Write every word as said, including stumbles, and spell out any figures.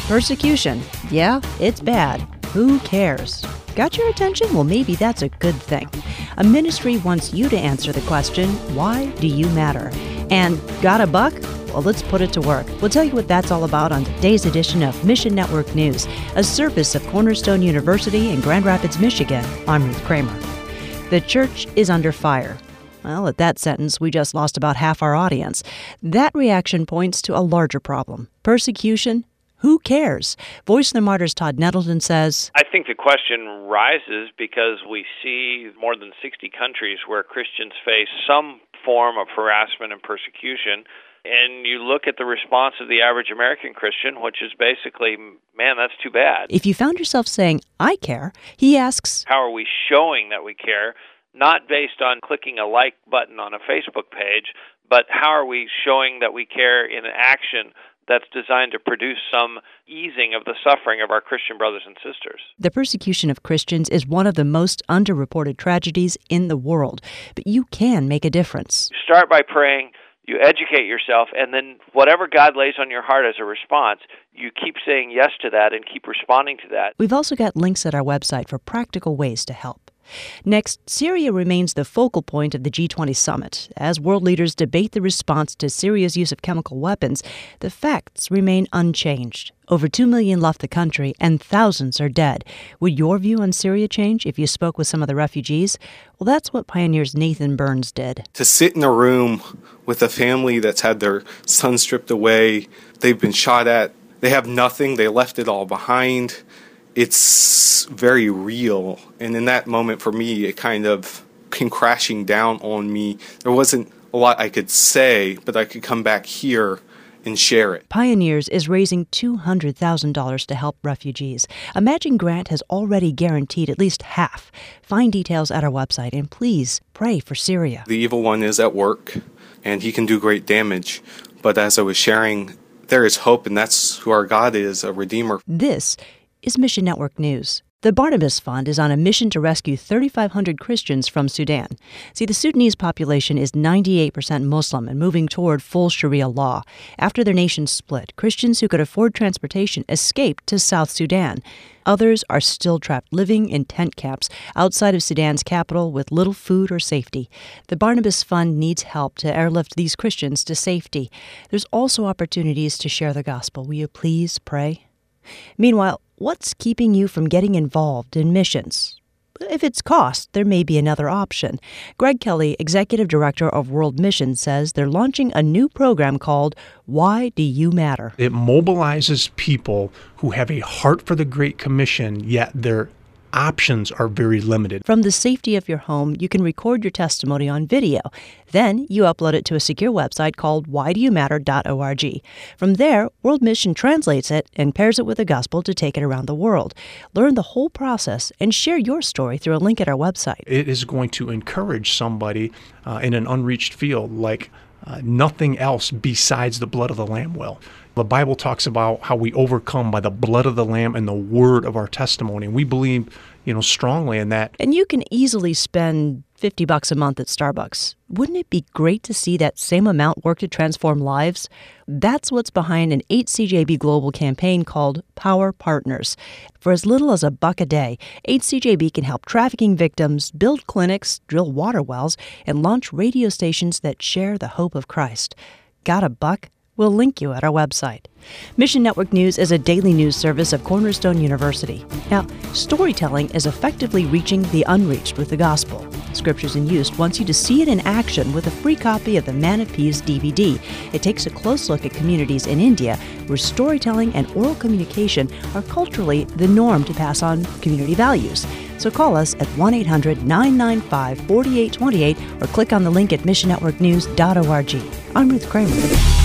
Persecution. Yeah, it's bad. Who cares? Got your attention? Well, maybe that's a good thing. A ministry wants you to answer the question, why do you matter? And got a buck? Well, let's put it to work. We'll tell you what that's all about on today's edition of Mission Network News, a service of Cornerstone University in Grand Rapids, Michigan. I'm Ruth Kramer. The church is under fire. Well, at that sentence, we just lost about half our audience. That reaction points to a larger problem. Persecution? Who cares? Voice of the Martyrs Todd Nettleton says, I think the question rises because we see more than sixty countries where Christians face some form of harassment and persecution. And you look at the response of the average American Christian, which is basically, man, that's too bad. If you found yourself saying, I care, he asks, how are we showing that we care? Not based on clicking a like button on a Facebook page, but how are we showing that we care in action that's designed to produce some easing of the suffering of our Christian brothers and sisters. The persecution of Christians is one of the most underreported tragedies in the world, but you can make a difference. You start by praying, you educate yourself, and then whatever God lays on your heart as a response, you keep saying yes to that and keep responding to that. We've also got links at our website for practical ways to help. Next, Syria remains the focal point of the G twenty summit. As world leaders debate the response to Syria's use of chemical weapons, the facts remain unchanged. Over two million left the country, and thousands are dead. Would your view on Syria change if you spoke with some of the refugees? Well, that's what Pioneer's Nathan Burns did. To sit in a room with a family that's had their son stripped away, they've been shot at, they have nothing, they left it all behind. It's very real, and in that moment for me, it kind of came crashing down on me. There wasn't a lot I could say, but I could come back here and share it. Pioneers is raising two hundred thousand dollars to help refugees. A matching grant has already guaranteed at least half. Find details at our website, and please pray for Syria. The evil one is at work, and he can do great damage, but as I was sharing, there is hope, and that's who our God is, a Redeemer. This is Mission Network News. The Barnabas Fund is on a mission to rescue thirty-five hundred Christians from Sudan. See, the Sudanese population is ninety-eight percent Muslim and moving toward full Sharia law. After their nation split, Christians who could afford transportation escaped to South Sudan. Others are still trapped, living in tent camps outside of Sudan's capital with little food or safety. The Barnabas Fund needs help to airlift these Christians to safety. There's also opportunities to share the gospel. Will you please pray? Meanwhile, what's keeping you from getting involved in missions? If it's cost, there may be another option. Greg Kelly, Executive Director of World Missions, says they're launching a new program called Why Do You Matter? It mobilizes people who have a heart for the Great Commission, yet their options are very limited. From the safety of your home, you can record your testimony on video. Then you upload it to a secure website called why do you matter dot org. From there, World Mission translates it and pairs it with the gospel to take it around the world. Learn the whole process and share your story through a link at our website. It is going to encourage somebody uh, in an unreached field like uh, nothing else besides the blood of the Lamb will. The Bible talks about how we overcome by the blood of the Lamb and the word of our testimony. And we believe, you know, strongly in that. And you can easily spend fifty bucks a month at Starbucks. Wouldn't it be great to see that same amount work to transform lives? That's what's behind an eight C J B global campaign called Power Partners. For as little as a buck a day, eight C J B can help trafficking victims, build clinics, drill water wells, and launch radio stations that share the hope of Christ. Got a buck? We'll link you at our website. Mission Network News is a daily news service of Cornerstone University. Now, storytelling is effectively reaching the unreached with the gospel. Scriptures in Use wants you to see it in action with a free copy of the Man of Peace D V D. It takes a close look at communities in India where storytelling and oral communication are culturally the norm to pass on community values. So call us at one eight hundred nine nine five four eight two eight or click on the link at mission network news dot org. I'm Ruth Kramer.